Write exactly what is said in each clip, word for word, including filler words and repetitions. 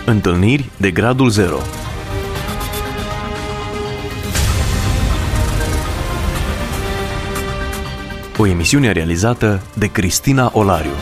Întâlniri de gradul zero. O emisiune realizată de Cristina Olariu.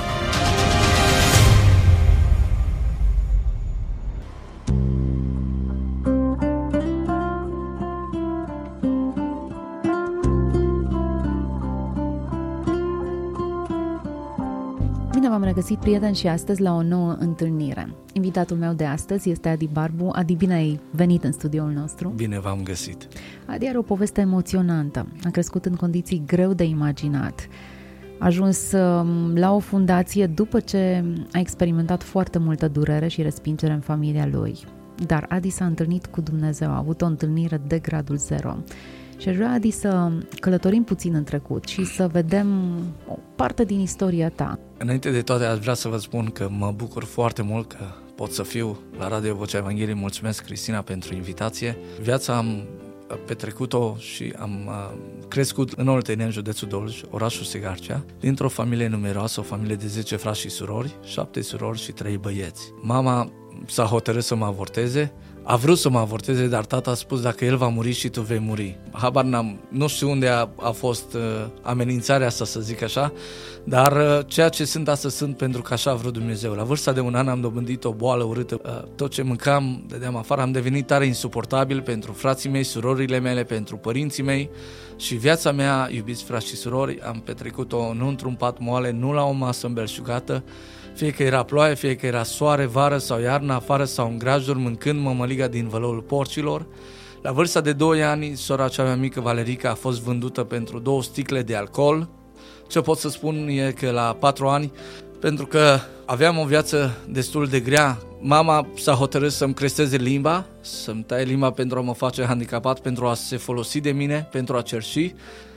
Bine v-am regăsit, prieteni, și astăzi la o nouă întâlnire. Invitatul meu de astăzi este Adi Barbu. Adi, bine ai venit în studioul nostru. Bine v-am găsit. Adi are o poveste emoționantă. A crescut în condiții greu de imaginat. A ajuns la o fundație după ce a experimentat foarte multă durere și respingere în familia lui. Dar Adi s-a întâlnit cu Dumnezeu, a avut o întâlnire de gradul zero. Și aș vrea, Adi, să călătorim puțin în trecut și să vedem o parte din istoria ta. Înainte de toate, aș vrea să vă spun că mă bucur foarte mult că pot să fiu la Radio Vocea Evangheliei. Mulțumesc, Cristina, pentru invitație. Viața am petrecut-o și am crescut în Oltenia, județul Dolj, orașul Segarcea, dintr-o familie numeroasă, o familie de zece frați și surori, șapte surori și trei băieți. Mama s-a hotărât să mă avorteze. A vrut să mă avorteze, dar tata a spus: dacă el va muri și tu vei muri. Habar n-am, nu știu unde a, a fost uh, amenințarea asta, să zic așa, dar uh, ceea ce sunt astăzi sunt pentru că așa a vrut Dumnezeu. La vârsta de un an am dobândit o boală urâtă. Uh, tot ce mâncam, dădeam afară, am devenit tare insuportabil pentru frații mei, surorile mele, pentru părinții mei și viața mea, iubiți frați și surori, am petrecut-o nu într-un pat moale, nu la o masă îmbelșugată, fie că era ploaie, fie că era soare, vară sau iarnă, afară sau în grajduri, mâncând mămăliga din vălăul porcilor. La vârsta de doi ani, sora cea mea mică, Valerica, a fost vândută pentru două sticle de alcool. Ce pot să spun e că la patru ani, pentru că aveam o viață destul de grea, mama s-a hotărât să-mi cresteze limba, să-mi taie limba pentru a mă face handicapat, pentru a se folosi de mine, pentru a cerși.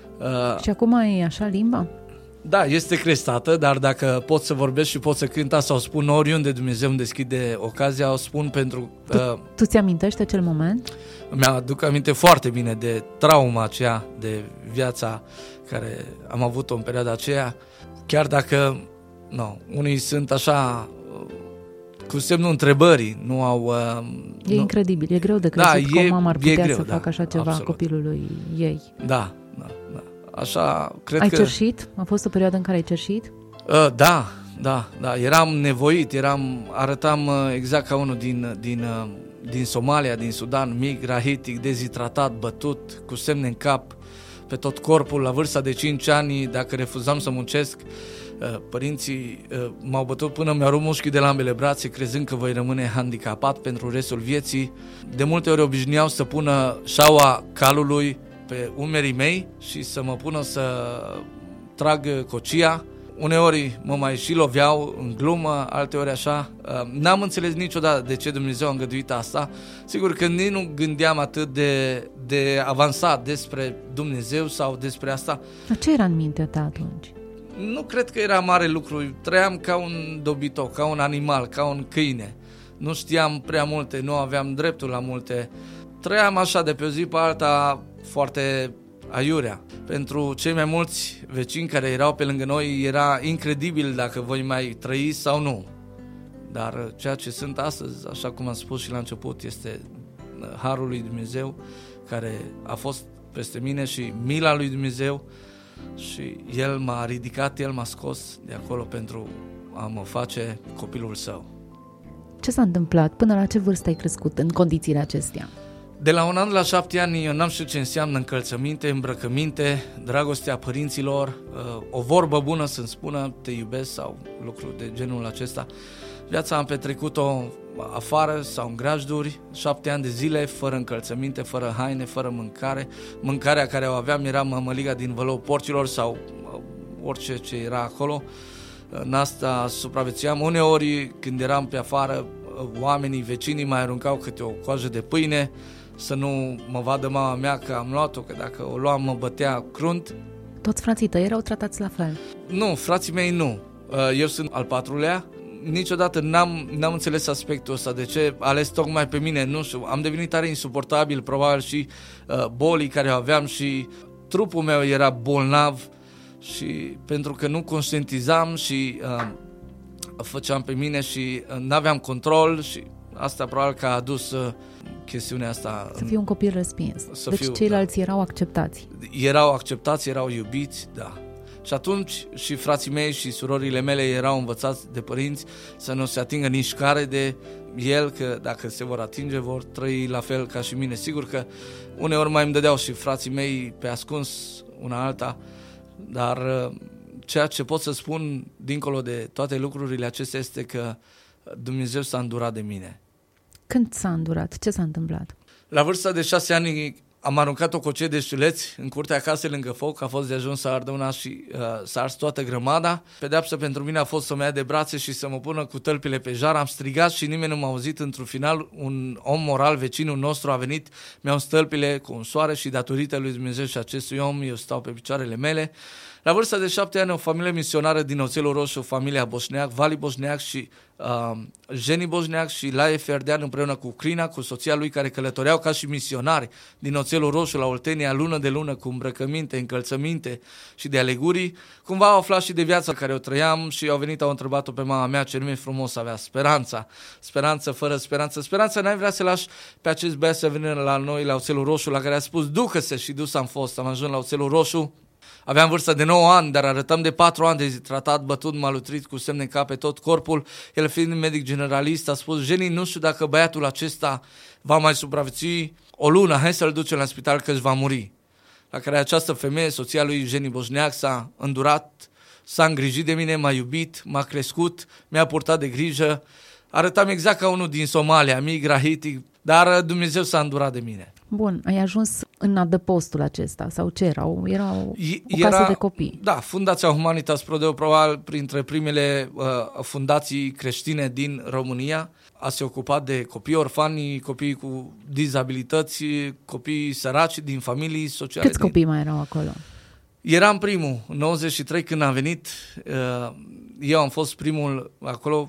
Și acum e așa limba? Da, este crestată, dar dacă pot să vorbesc și pot să cânta sau spun oriunde Dumnezeu îmi deschide ocazia, o spun pentru că... Tu, tu ți amintești acel moment? Mi-aduc aminte foarte bine de trauma aceea, de viața care am avut-o în perioada aceea, chiar dacă no, unii sunt așa cu semnul întrebării, nu au... E nu... incredibil, e greu de crezut, da, că o mamă ar putea greu, să da, facă așa ceva absolut. Copilului ei. Da, da, da. Așa, cred ai că... cerșit? A fost o perioadă în care ai cerșit? Uh, da, da, da. Eram nevoit, eram, arătam uh, exact ca unul din, din, uh, din Somalia, din Sudan, mic, rahitic, dezidratat, bătut, cu semne în cap, pe tot corpul. La vârsta de cinci ani, dacă refuzam să muncesc, uh, părinții uh, m-au bătut până mi-au rupt mușchii de la ambele brațe, crezând că voi rămâne handicapat pentru restul vieții. De multe ori obișnuiau să pună șaua calului pe umerii mei și să mă pună să trag cocia. Uneori mă mai și loveau în glumă, alteori așa. N-am înțeles niciodată de ce Dumnezeu a îngăduit asta. Sigur că nici nu gândeam atât de, de avansat despre Dumnezeu sau despre asta. Dar ce era în mintea ta atunci? Nu cred că era mare lucru. Trăiam ca un dobitoc, ca un animal, ca un câine. Nu știam prea multe, nu aveam dreptul la multe. Trăiam așa de pe o zi pe alta, foarte aiurea. Pentru cei mai mulți vecini care erau pe lângă noi era incredibil dacă voi mai trăi sau nu. Dar ceea ce sunt astăzi, așa cum am spus și la început, este harul lui Dumnezeu care a fost peste mine și mila lui Dumnezeu și El m-a ridicat, El m-a scos de acolo pentru a mă face copilul Său. Ce s-a întâmplat? Până la ce vârstă ai crescut în condițiile acestea? De la un an la șapte ani eu n-am știut ce înseamnă încălțăminte, îmbrăcăminte, dragostea părinților, o vorbă bună să-mi spună te iubesc sau lucruri de genul acesta. Viața am petrecut-o afară sau în grajduri, șapte ani de zile, fără încălțăminte, fără haine, fără mâncare. Mâncarea care o aveam era mămăliga din vălăul porcilor sau orice ce era acolo. În asta supraviețuiam. Uneori când eram pe afară, oamenii, vecinii mai aruncau câte o coajă de pâine, să nu mă vadă mama mea că am luat-o, că dacă o luam mă bătea crunt. Toți frații tăi erau tratați la fel? Nu, frații mei nu. Eu sunt al patrulea. Niciodată n-am, n-am înțeles aspectul ăsta, de ce ales tocmai pe mine, nu știu. Am devenit tare insuportabil, probabil și uh, bolii care aveam și trupul meu era bolnav și pentru că nu conștientizam și uh, făceam pe mine și uh, n-aveam control și Asta probabil că a adus uh, chestiunea asta. Să fie un copil respins. Să deci fiu, ceilalți da. erau acceptați. Erau acceptați, erau iubiți, da. Și atunci și frații mei și surorile mele erau învățați de părinți să nu se atingă nici care de el, că dacă se vor atinge vor trăi la fel ca și mine. Sigur că uneori mai îmi dădeau și frații mei pe ascuns una alta, dar ceea ce pot să spun dincolo de toate lucrurile acestea este că Dumnezeu s-a îndurat de mine. Când s-a îndurat? Ce s-a întâmplat? La vârsta de șase ani am aruncat o cocie de știuleți în curtea casei lângă foc, a fost de ajuns să ardă una și uh, s-a ars toată grămada. Pedeapsa pentru mine a fost să mă ia de brațe și să mă pună cu tălpile pe jar. Am strigat și nimeni nu m-a auzit. Într-un final, un om moral, vecinul nostru, a venit, mi-au stălpile cu un soare și datorită lui Dumnezeu și acestui om, eu stau pe picioarele mele. La vârsta de șapte ani, o familie misionară din Oțelul Roșu, familia Boșneac, Vali Boșneac și uh, Jeni Boșneac și Laie Ferdean împreună cu Crina, cu soția lui, care călătoreau ca și misionari din Oțelul Roșu la Oltenia, lună de lună, cu îmbrăcăminte, încălțăminte și de alegurii. Cumva au aflat și de viața care o trăiam și au venit, au întrebat-o pe mama mea ce nume frumos avea, Speranța. Speranță fără speranță. Speranța, n-ai vrea să lași pe acest băiat să vină la noi, la Oțelul Roșu, la care a spus, ducă-se, și dus am fost. Am ajuns la Oțelul Roșu. Aveam vârstă de nouă ani, dar arătam de patru ani de zi, tratat, bătut, malnutrit, cu semne în cap pe tot corpul. El fiind medic generalist a spus, Jeni, nu știu dacă băiatul acesta va mai supraviețui o lună, hai să-l ducem la spital că își va muri. La care această femeie, soția lui Jeni Boșneac, s-a îndurat, s-a îngrijit de mine, m-a iubit, m-a crescut, mi-a purtat de grijă. Arătam exact ca unul din Somalia, mic, rahitic, dar Dumnezeu s-a îndurat de mine. Bun, ai ajuns în adăpostul acesta sau ce erau? Era o, o Era, casă de copii. Da, Fundația Humanitas Prodeo, probabil printre primele uh, fundații creștine din România, a se ocupat de copii orfani, copii cu dizabilități, copii săraci din familii sociale. Câți din... copii mai erau acolo? Eram primul, în nouăzeci și trei când am venit, uh, eu am fost primul acolo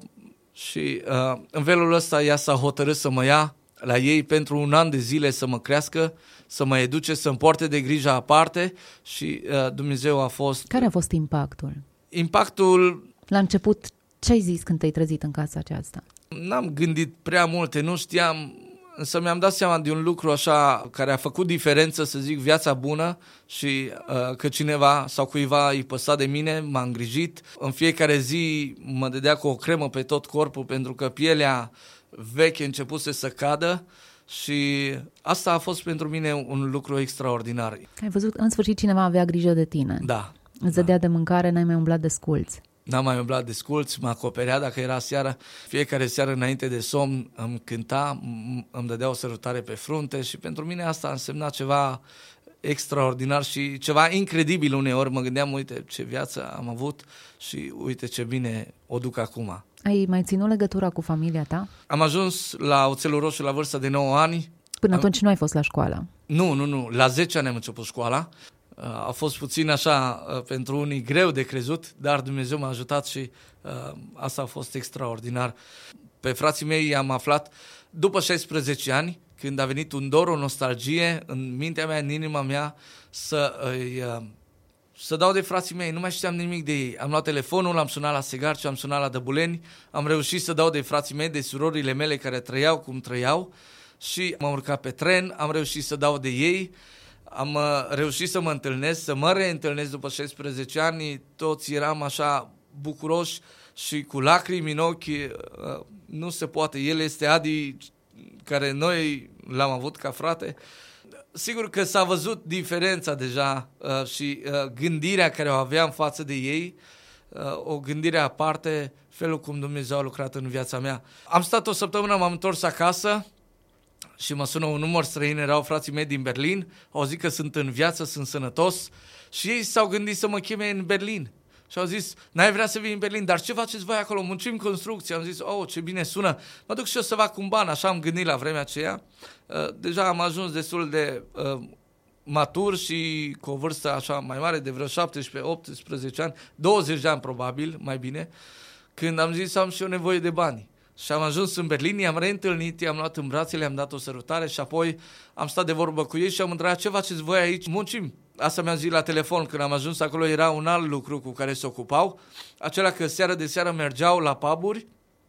și uh, în felul ăsta ea s-a hotărât să mă ia la ei pentru un an de zile, să mă crească, să mă educe, să-mi poarte de grijă aparte și uh, Dumnezeu a fost... Care a fost impactul? Impactul... La început, ce ai zis când te-ai trezit în casa aceasta? N-am gândit prea multe, nu știam, însă mi-am dat seama de un lucru așa care a făcut diferență, să zic, viața bună și uh, că cineva sau cuiva îi păsa de mine, m-a îngrijit. În fiecare zi mă dădea cu o cremă pe tot corpul pentru că pielea veche începuse să cadă și asta a fost pentru mine un lucru extraordinar. Ai văzut, în sfârșit cineva avea grijă de tine. Da. Îți dădea da. de mâncare, n-ai mai umblat de sculți. N-am mai umblat de sculți, mă acoperea dacă era seară. Fiecare seară înainte de somn îmi cânta, îmi dădea o sărutare pe frunte și pentru mine asta a însemnat ceva extraordinar și ceva incredibil uneori. Mă gândeam, uite ce viață am avut și uite ce bine o duc acum. Ai mai ținut legătura cu familia ta? Am ajuns la Oțelul Roșu la vârsta de nouă ani. Până am... atunci nu ai fost la școală? Nu, nu, nu. La zece ani am început școala. A fost puțin așa pentru unii greu de crezut, dar Dumnezeu m-a ajutat și uh, asta a fost extraordinar. Pe frații mei am aflat după șaisprezece ani, când a venit un dor, o nostalgie în mintea mea, în inima mea, să, uh, să dau de frații mei. Nu mai știam nimic de ei. Am luat telefonul, am sunat la Segarciu, am sunat la Dăbuleni, am reușit să dau de frații mei, de surorile mele care trăiau cum trăiau și m-am urcat pe tren, am reușit să dau de ei. Am uh, reușit să mă întâlnesc, să mă reîntâlnesc după șaisprezece ani, toți eram așa bucuroși și cu lacrimi în ochi, uh, nu se poate, el este Adi care noi l-am avut ca frate. Sigur că s-a văzut diferența deja uh, și uh, gândirea care o aveam față de ei, uh, o gândire aparte, felul cum Dumnezeu a lucrat în viața mea. Am stat o săptămână, m-am întors acasă, și mă sună un număr străin, erau frații mei din Berlin, au zis că sunt în viață, sunt sănătos și ei s-au gândit să mă cheme în Berlin. Și au zis, n-ai vrea să vii în Berlin, dar ce faceți voi acolo? Muncim construcții. Am zis, oh, ce bine sună, mă duc și eu să fac un ban, așa am gândit la vremea aceea. Deja am ajuns destul de uh, matur și cu o vârstă așa mai mare, de vreo șaptesprezece optsprezece ani, douăzeci de ani probabil, mai bine, când am zis, am și eu nevoie de bani. Și am ajuns în Berlin, i-am reîntâlnit, i-am luat în brațe, le-am dat o sărutare și apoi am stat de vorbă cu ei și am întrebat, ce faceți voi aici? Muncim. Asta mi-am zis la telefon, când am ajuns acolo era un alt lucru cu care se ocupau, acela că seară de seară mergeau la puburi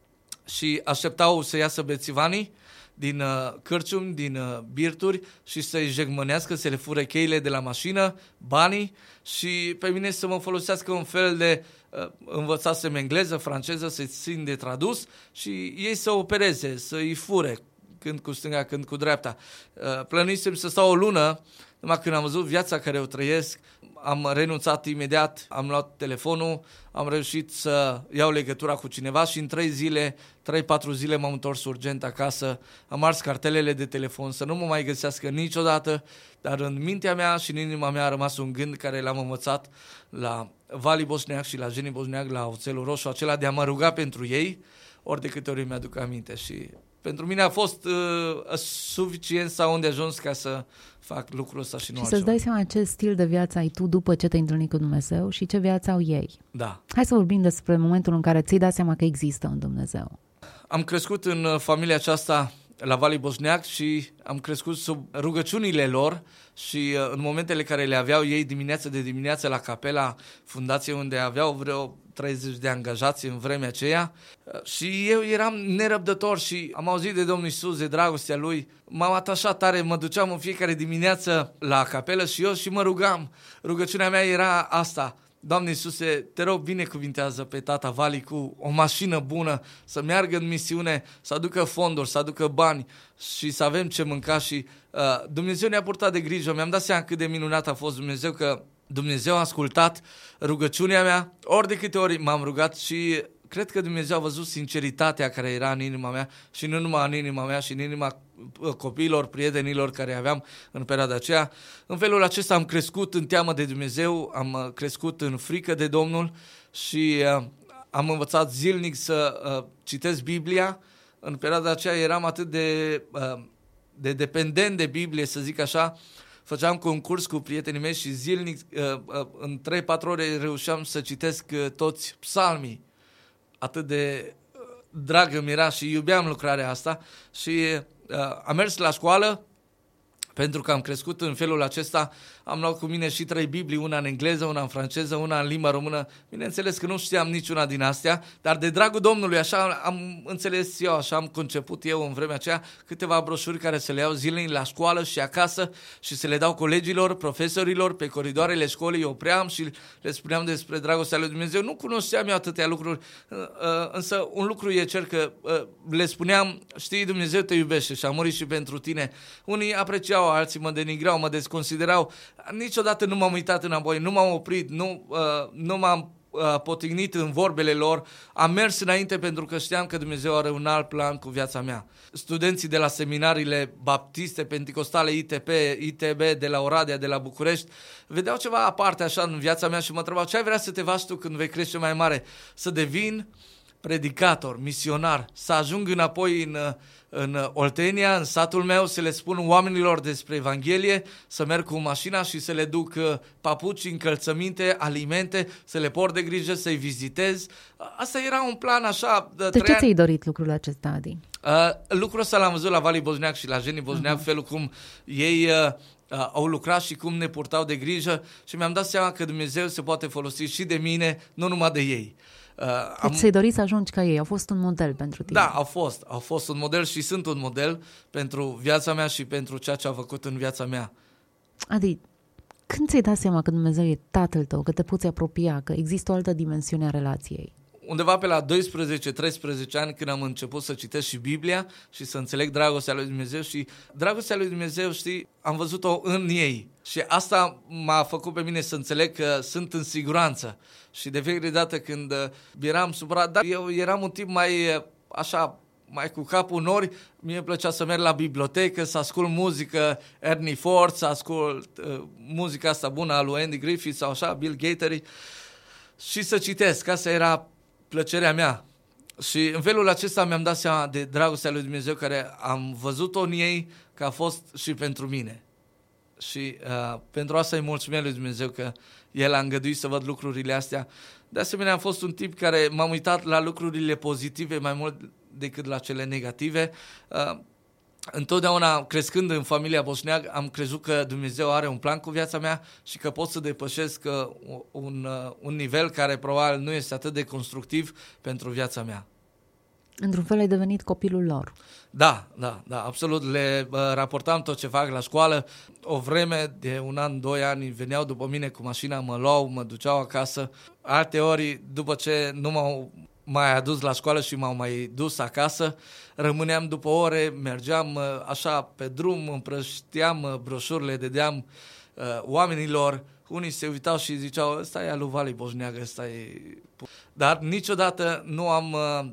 și așteptau să iasă bețivanii din uh, cârciumi, din uh, birturi și să-i jegmănească, să le fure cheile de la mașină, banii și pe mine să mă folosească un fel de uh, învățasem engleză, franceză, să-i țin de tradus și ei să opereze, să-i fure când cu stânga, când cu dreapta. Uh, plănuisem să stau o lună, numai când am văzut viața care o trăiesc, am renunțat imediat, am luat telefonul, am reușit să iau legătura cu cineva și în trei zile, trei patru zile m-am întors urgent acasă, am ars cartelele de telefon să nu mă mai găsească niciodată, dar în mintea mea și în inima mea a rămas un gând care l-am învățat la Vali Bosneac și la Jenny Bosneac, la Oțelul Roșu, acela de a mă ruga pentru ei, ori de câte ori mi-aduc aminte și pentru mine a fost uh, suficient sau unde ajuns ca să fac lucrul ăsta și nu și altceva. să-ți dai seama ce stil de viață ai tu după ce te-ai întâlnit cu Dumnezeu și ce viață au ei. Da. Hai să vorbim despre momentul în care ți-ai dat seama că există un Dumnezeu. Am crescut în familia aceasta la Vali Bosneac și am crescut sub rugăciunile lor și în momentele care le aveau ei dimineață de dimineață la capela fundației unde aveau vreo treizeci de angajați în vremea aceea și eu eram nerăbdător și am auzit de Domnul Iisus, de dragostea Lui, m-am atașat tare, mă duceam în fiecare dimineață la capelă și eu și mă rugam. Rugăciunea mea era asta: Doamne Iisuse, te rog, binecuvintează pe tata Vali cu o mașină bună, să meargă în misiune, să aducă fonduri, să aducă bani și să avem ce mânca și uh, Dumnezeu ne-a purtat de grijă. Mi-am dat seama cât de minunat a fost Dumnezeu, că Dumnezeu a ascultat rugăciunea mea, ori de câte ori m-am rugat și cred că Dumnezeu a văzut sinceritatea care era în inima mea și nu numai în inima mea și în inima copiilor, prietenilor care aveam în perioada aceea. În felul acesta am crescut în teamă de Dumnezeu, am crescut în frică de Domnul și uh, am învățat zilnic să uh, citesc Biblia. În perioada aceea eram atât de, uh, de dependent de Biblie, să zic așa. Făceam concurs cu prietenii mei și zilnic, uh, uh, în trei patru ore reușeam să citesc uh, toți psalmii. Atât de uh, dragă mi era și iubeam lucrarea asta și uh, am mers la școală pentru că am crescut în felul acesta. Am luat cu mine și trei Biblii, una în engleză, una în franceză, una în limba română. Bineînțeles că nu știam niciuna din astea, dar de dragul Domnului așa am înțeles eu, așa am conceput eu în vremea aceea, câteva broșuri care să le iau zilnic la școală și acasă și să le dau colegilor, profesorilor, pe coridoarele școlii, eu opream și le spuneam despre dragostea lui Dumnezeu. Nu cunoșteam eu atâtea lucruri, însă un lucru e cer că le spuneam: știi, Dumnezeu te iubește și a murit și pentru tine. Unii apreciau, alții mă denigrau, mă desconsiderau. Niciodată nu m-am uitat înapoi, nu m-am oprit, nu, uh, nu m-am uh, potignit în vorbele lor. Am mers înainte pentru că știam că Dumnezeu are un alt plan cu viața mea. Studenții de la seminariile baptiste, penticostale, I T P, I T B, de la Oradea, de la București, vedeau ceva aparte așa în viața mea și mă întrebau: ce ai vrea să te faci tu când vei crește mai mare? Să devin predicator, misionar, să ajung înapoi în, în Oltenia, în satul meu, să le spun oamenilor despre Evanghelie, să merg cu mașina și să le duc papuci, încălțăminte, alimente, să le port de grijă, să-i vizitez. Asta era un plan așa. De, de ce ți-ai dorit lucrul acesta, Adi? Uh, lucrul ăsta l-am văzut la Vali Bosneac și la Jenny Bosneac, uh-huh. felul cum ei uh, uh, au lucrat și cum ne purtau de grijă și mi-am dat seama că Dumnezeu se poate folosi și de mine, nu numai de ei. Uh, am... Deci ți-ai dorit să ajungi ca ei, au fost un model pentru tine. Da, au fost, au fost un model și sunt un model pentru viața mea și pentru ceea ce au făcut în viața mea. Adi, când ți-ai dat seama că Dumnezeu e tatăl tău, că te poți apropia, că există o altă dimensiune a relației? Undeva pe la doisprezece treisprezece ani, când am început să citesc și Biblia și să înțeleg dragostea lui Dumnezeu și dragostea lui Dumnezeu, știi, am văzut-o în ei și asta m-a făcut pe mine să înțeleg că sunt în siguranță și de fiecare dată când eram supărat, dar eu eram un tip mai așa, mai cu capul în nori, mie îmi plăcea să merg la bibliotecă, să ascult muzică Ernie Ford, să ascult uh, muzica asta bună a lui Andy Griffith sau așa, Bill Gaither și să citesc, asta era plăcerea mea. Și în felul acesta mi-am dat seama de dragostea lui Dumnezeu care am văzut-o în ei, că a fost și pentru mine. Și uh, pentru asta îi mulțumesc lui Dumnezeu că El a îngăduit să văd lucrurile astea. De asemenea, am fost un tip care m-am uitat la lucrurile pozitive mai mult decât la cele negative. Uh, Întotdeauna, crescând în familia Bosneac, am crezut că Dumnezeu are un plan cu viața mea și că pot să depășesc un, un nivel care probabil nu este atât de constructiv pentru viața mea. Într-un fel ai devenit copilul lor. Da, da, da, absolut. Le uh, raportam tot ce fac la școală. O vreme de un an, doi ani, veneau după mine cu mașina, mă luau, mă duceau acasă. Alte ori, după ce nu m-au mai adus la școală și m-au mai dus acasă, rămâneam după ore, mergeam uh, așa pe drum, împrășteam uh, broșurile, dădeam uh, oamenilor. Unii se uitau și ziceau, ăsta e al lui Vali Bojneagă, ăsta e... Dar niciodată nu am... Uh,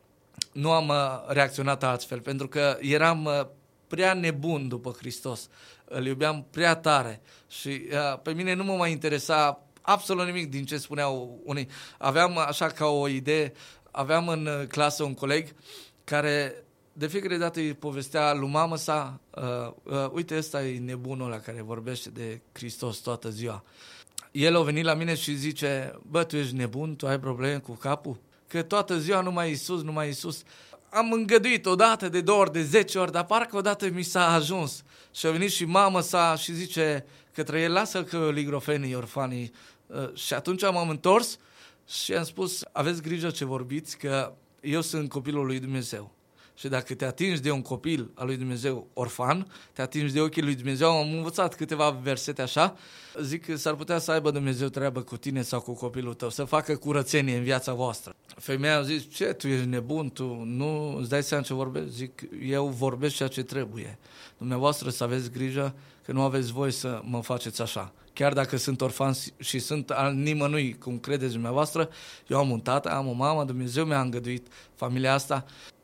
Nu am uh, reacționat altfel, pentru că eram uh, prea nebun după Hristos. Îl iubeam prea tare și uh, pe mine nu mă mai interesa absolut nimic din ce spuneau unii. Aveam așa ca o idee, aveam în uh, clasă un coleg care de fiecare dată îi povestea lui mamă sa, uh, uh, uite, ăsta e nebunul ăla care vorbește de Hristos toată ziua. El a venit la mine și zice, bă, tu ești nebun, tu ai probleme cu capul? Că toată ziua numai Iisus, numai Iisus. Am îngăduit odată, de două ori, de zece ori, dar parcă odată mi s-a ajuns. Și a venit și mama sa și zice către el, lasă că ligrofenii, orfanii. Și atunci m-am întors și am spus, aveți grijă ce vorbiți, că eu sunt copilul lui Dumnezeu. Și dacă te atingi de un copil al lui Dumnezeu orfan, te atingi de ochii lui Dumnezeu, am învățat câteva versete așa, zic că s-ar putea să aibă Dumnezeu treabă cu tine sau cu copilul tău, să facă curățenie în viața voastră. Femeia a zis, ce, tu ești nebun, tu nu îți dai seama ce vorbești? Zic, eu vorbesc ceea ce trebuie. Dumneavoastră să aveți grijă că nu aveți voie să mă faceți așa. Chiar dacă sunt orfan și sunt al nimănui, cum credeți dumneavoastră, eu am un tată, am o mamă, Dumnezeu mi-a îngăduit familia asta.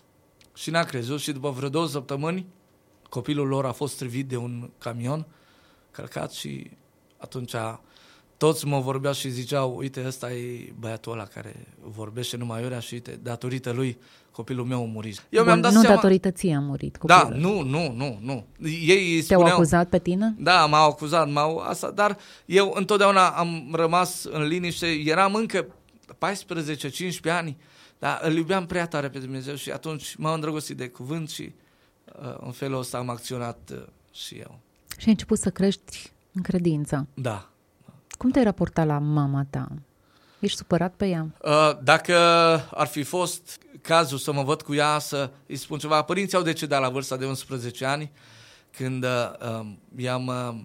Și n-a crezut și după vreo două săptămâni copilul lor a fost strivit de un camion călcat și atunci toți mă vorbeau și ziceau, uite, ăsta e băiatul ăla care vorbește numai iurea și uite, datorită lui copilul meu a murit. Eu Bun, mi-am dat nu seama... datorită ție a murit copilul. Da, nu, nu, nu, nu. Ei Te-au spuneau... acuzat pe tine? Da, m-au acuzat, m-au asta, dar eu întotdeauna am rămas în liniște, eram încă paisprezece cincisprezece ani. Dar îl iubeam prea tare pe Dumnezeu și atunci m-am îndrăgostit de cuvânt și uh, în felul ăsta am acționat uh, și eu. Și ai început să crești în credință. Da. Cum te-ai raportat la mama ta? Ești supărat pe ea? Uh, dacă ar fi fost cazul să mă văd cu ea, să îi spun ceva, părinții au decedat la vârsta de unsprezece ani, când uh, i-am... Uh,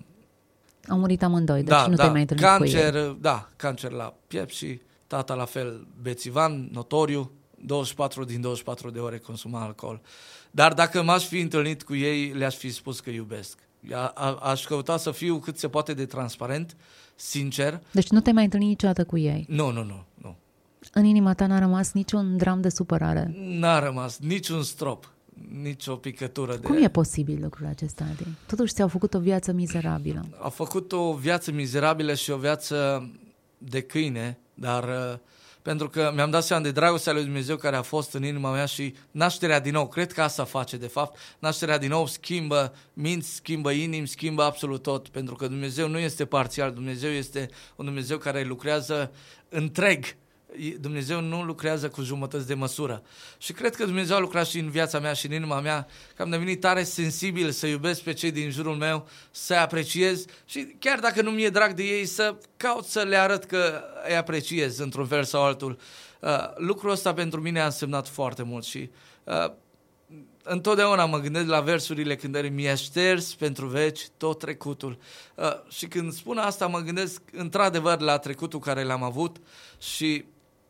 au murit amândoi, deci da, nu da, te-ai mai întâlnit cancer, cu ei. Da, cancer la piept și tata la fel, bețivan, notoriu, douăzeci și patru din douăzeci și patru de ore consuma alcool. Dar dacă m-aș fi întâlnit cu ei, le-aș fi spus că iubesc. A, a, aș căuta să fiu cât se poate de transparent, sincer. Deci nu te-ai mai întâlnit niciodată cu ei? Nu, nu, nu. nu. În inima ta n-a rămas niciun dram de supărare? N-a rămas niciun strop, nici o picătură de... Cum e posibil lucrul acesta, Adi? Totuși ți-au făcut o viață mizerabilă. Au făcut o viață mizerabilă și o viață de câine, dar uh, pentru că mi-am dat seama de dragostea lui Dumnezeu care a fost în inima mea și nașterea din nou, cred că asta face de fapt, nașterea din nou schimbă minți, schimbă inimi, schimbă absolut tot, pentru că Dumnezeu nu este parțial, Dumnezeu este un Dumnezeu care lucrează întreg. Dumnezeu nu lucrează cu jumătăți de măsură. Și cred că Dumnezeu a lucrat și în viața mea și în inima mea, că am devenit tare sensibil să iubesc pe cei din jurul meu, să apreciez și chiar dacă nu mi-e drag de ei, să caut să le arăt că îi apreciez într-un fel sau altul. Uh, lucrul ăsta pentru mine a însemnat foarte mult și uh, întotdeauna mă gândesc la versurile cântării, mi-a șters pentru veci tot trecutul. Uh, și când spun asta mă gândesc într-adevăr la trecutul care l-am avut și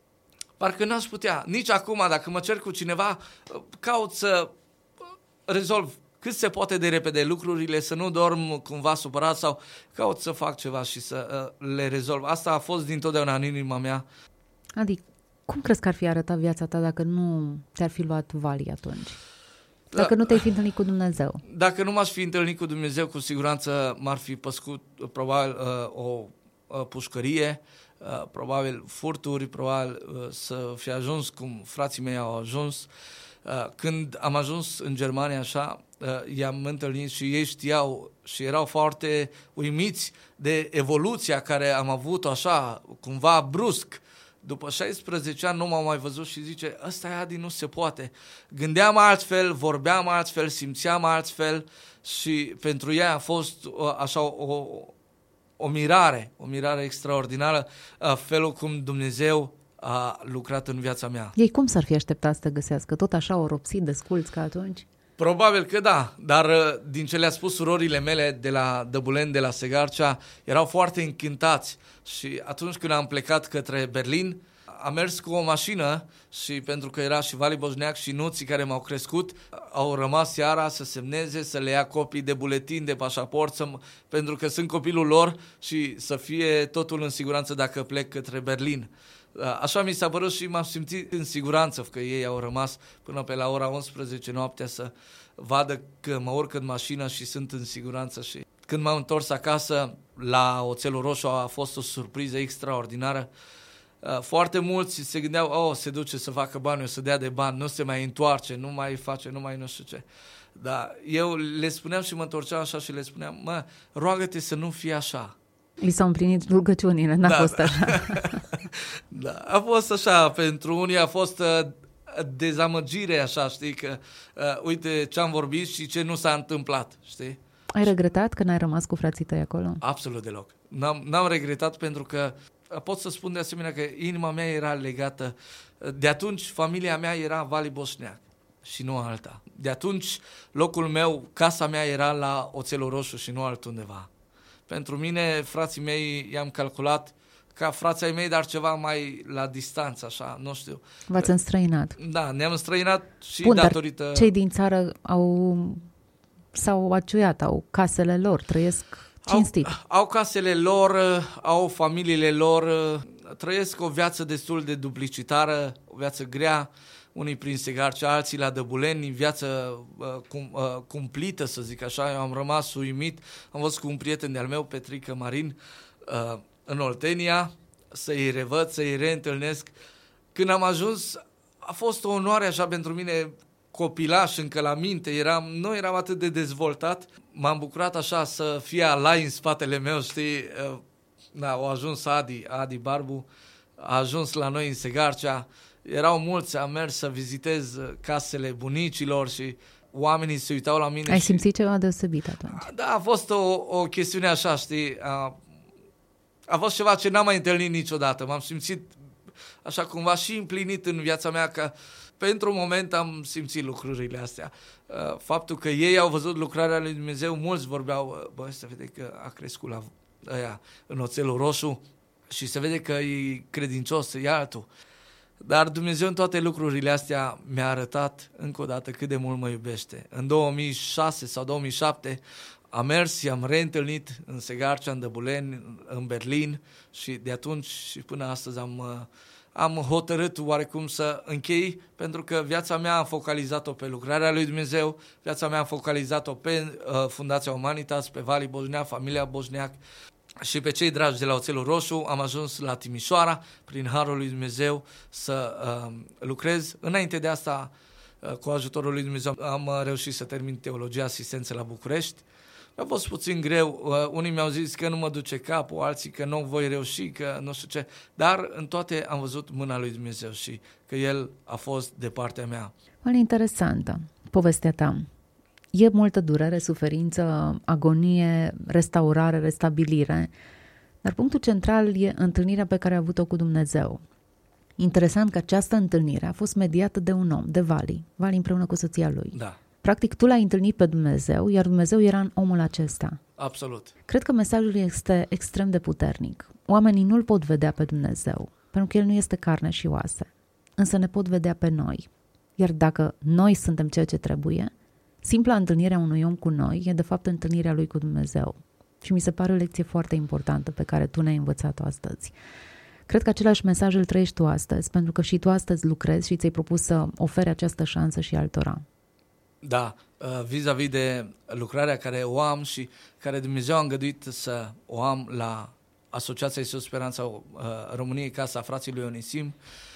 parcă n-aș putea, nici acum, dacă mă cer cu cineva, caut să rezolv cât se poate de repede lucrurile, să nu dorm cumva supărat sau caut să fac ceva și să uh, le rezolv. Asta a fost dintotdeauna în inima mea. Adică, cum crezi că ar fi arătat viața ta dacă nu te-ar fi luat Vali atunci? Dacă da, nu te-ai fi întâlnit cu Dumnezeu? Dacă nu m-aș fi întâlnit cu Dumnezeu, cu siguranță m-ar fi păscut probabil uh, o uh, pușcărie, Uh, probabil furturi, probabil uh, să fi ajuns cum frații mei au ajuns. Uh, când am ajuns în Germania așa, uh, i-am întâlnit și ei știau și erau foarte uimiți de evoluția care am avut-o așa, cumva brusc. După șaisprezece ani nu m-au mai văzut și zice, ăsta e Adi, nu se poate. Gândeam altfel, vorbeam altfel, simțeam altfel și pentru ea a fost uh, așa o O mirare, o mirare extraordinară, felul cum Dumnezeu a lucrat în viața mea. Ei cum s-ar fi așteptat să te găsească? Tot așa oropsit, desculți ca atunci? Probabil că da, dar din ce le-a spus surorile mele de la Dăbulen, de la Segarcea, erau foarte încântați și atunci când am plecat către Berlin, am mers cu o mașină și pentru că era și Vali Bojneac și nuții care m-au crescut, au rămas seara să semneze, să le ia copii de buletin, de pașaport, să pentru că sunt copilul lor și să fie totul în siguranță dacă plec către Berlin. Așa mi s-a părut și m-am simțit în siguranță că ei au rămas până pe la ora unsprezece noaptea să vadă că mă urc în mașină și sunt în siguranță. Și când m-am întors acasă la Oțelul Roșu a fost o surpriză extraordinară. Foarte mulți se gândeau, oh, se duce să facă bani, o să dea de bani, nu se mai întoarce, nu mai face, nu mai nu știu ce. Dar eu le spuneam și mă întorceam așa și le spuneam, mă, roagă-te să nu fie așa. Li s-au împlinit rugăciunile, n-a da, fost da. așa. Da, a fost așa, pentru unii a fost uh, dezamăgire așa, știi, că uh, uite ce am vorbit și ce nu s-a întâmplat, știi? Ai regretat că n-ai rămas cu frații tăi acolo? Absolut deloc. N-am, n-am regretat pentru că pot să spun de asemenea că inima mea era legată. De atunci familia mea era Vali Bojneac și nu alta. De atunci locul meu, casa mea era la Oțelul Roșu și nu altundeva. Pentru mine, frații mei, i-am calculat ca frații ai mei, dar ceva mai la distanță, așa, nu știu. V-ați înstrăinat. Da, ne-am înstrăinat și Bun, datorită... dar cei din țară au, s-au aciuiat, au casele lor, trăiesc cinstit. Au, au casele lor, au familiile lor, trăiesc o viață destul de duplicitară, o viață grea, unii prin Segarcea, alții la Dăbuleni, viață uh, cum, uh, cumplită, să zic așa. Eu am rămas uimit, am văzut cu un prieten de-al meu, Petrică Marin, uh, în Oltenia, să-i revăd, să-i reîntâlnesc. Când am ajuns, a fost o onoare așa pentru mine, copilaș încă la minte, eram, nu eram atât de dezvoltat, m-am bucurat așa să fie alai în spatele meu, știi, uh, da, au ajuns Adi, Adi Barbu, a ajuns la noi în Segarcea. Erau mulți, am mers să vizitez casele bunicilor și oamenii se uitau la mine. Ai și... simțit ceva deosebit atunci? Da, a fost o, o chestiune așa, știi, a, a fost ceva ce n-am mai întâlnit niciodată. M-am simțit așa cumva și împlinit în viața mea că pentru un moment am simțit lucrurile astea. Faptul că ei au văzut lucrarea lui Dumnezeu, mulți vorbeau, bă, se vede că a crescut la aia, în Oțelul Roșu și se vede că e credincios, e altul. Dar Dumnezeu în toate lucrurile astea mi-a arătat încă o dată cât de mult mă iubește. În două mii șase sau două mii șapte am mers și am reîntâlnit în Segarcea, în Dăbuleni, în Berlin și de atunci și până astăzi am, am hotărât oarecum să închei, pentru că viața mea am focalizat-o pe lucrarea lui Dumnezeu, viața mea am focalizat-o pe uh, Fundația Humanitas, pe Vali Bojneac, familia Bojneac, și pe cei dragi de la Oțelul Roșu. Am ajuns la Timișoara, prin Harul lui Dumnezeu, să uh, lucrez. Înainte de asta, uh, cu ajutorul lui Dumnezeu, am uh, reușit să termin teologia asistență la București. A fost puțin greu, uh, unii mi-au zis că nu mă duce capul, alții că nu voi reuși, că nu știu ce, dar în toate am văzut mâna lui Dumnezeu și că El a fost de partea mea. Foarte interesantă povestea ta. E multă durere, suferință, agonie, restaurare, restabilire, dar punctul central e întâlnirea pe care a avut-o cu Dumnezeu. Interesant că această întâlnire a fost mediată de un om, de Vali, Vali împreună cu soția lui. Da. Practic, tu l-ai întâlnit pe Dumnezeu, iar Dumnezeu era în omul acesta. Absolut. Cred că mesajul este extrem de puternic. Oamenii nu-L pot vedea pe Dumnezeu, pentru că El nu este carne și oase, însă ne pot vedea pe noi. Iar dacă noi suntem ceea ce trebuie, simpla întâlnirea unui om cu noi e de fapt întâlnirea lui cu Dumnezeu. Și mi se pare o lecție foarte importantă pe care tu ne-ai învățat-o astăzi. Cred că același mesaj îl trăiești tu astăzi, pentru că și tu astăzi lucrezi și ți-ai propus să oferi această șansă și altora. Da, vis-a-vis de lucrarea care o am și care Dumnezeu a îngăduit să o am la Asociația Iisus Speranța României, Casa Fraților Ionisim,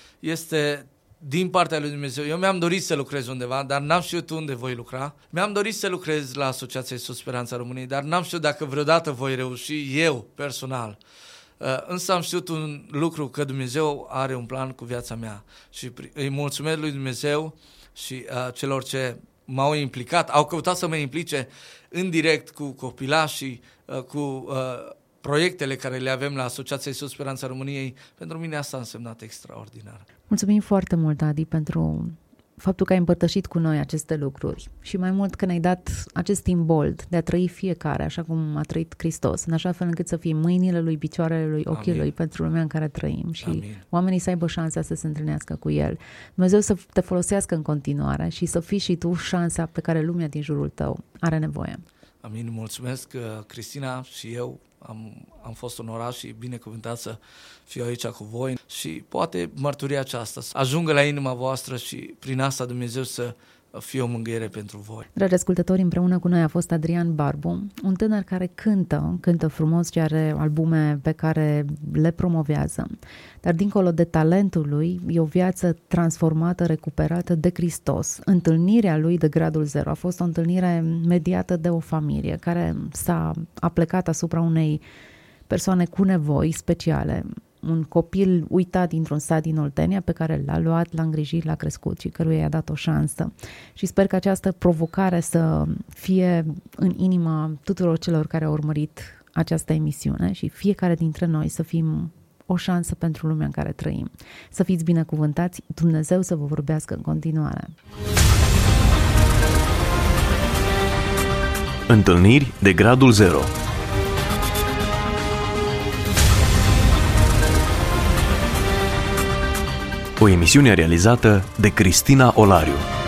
este din partea lui Dumnezeu. Eu mi-am dorit să lucrez undeva, dar n-am știut unde voi lucra. Mi-am dorit să lucrez la Asociația Iisus Speranța României, dar n-am știut dacă vreodată voi reuși eu, personal. Însă am știut un lucru, că Dumnezeu are un plan cu viața mea și îi mulțumesc lui Dumnezeu și uh, celor ce m-au implicat, au căutat să mă implice în direct cu copilașii, uh, cu uh, proiectele care le avem la Asociația Iisus Speranța României, pentru mine asta a însemnat extraordinar. Mulțumim foarte mult, Adi, pentru faptul că ai împărtășit cu noi aceste lucruri și mai mult că ne-ai dat acest timp bold de a trăi fiecare așa cum a trăit Hristos, în așa fel încât să fie mâinile Lui, picioarele Lui, ochii Amin. Lui pentru lumea în care trăim și Amin. Oamenii să aibă șansa să se întâlnească cu El. Dumnezeu să te folosească în continuare și să fii și tu șansa pe care lumea din jurul tău are nevoie. Amin, mulțumesc, Cristina, și eu am, am fost onorat și binecuvântat să fiu aici cu voi și poate mărturia aceasta să ajungă la inima voastră și prin asta Dumnezeu să fie o mângâiere pentru voi. Dragi ascultători, împreună cu noi a fost Adrian Barbu, un tânăr care cântă, cântă frumos și are albume pe care le promovează. Dar dincolo de talentul lui, e o viață transformată, recuperată de Hristos. Întâlnirea lui de gradul zero a fost o întâlnire mediată de o familie care s-a aplecat asupra unei persoane cu nevoi speciale, un copil uitat dintr-un sat din Oltenia pe care l-a luat, l-a îngrijit, l-a crescut și căruia i-a dat o șansă. Și sper că această provocare să fie în inima tuturor celor care au urmărit această emisiune și fiecare dintre noi să fim o șansă pentru lumea în care trăim. Să fiți binecuvântați, Dumnezeu să vă vorbească în continuare. Întâlniri de gradul zero. O emisiune realizată de Cristina Olariu.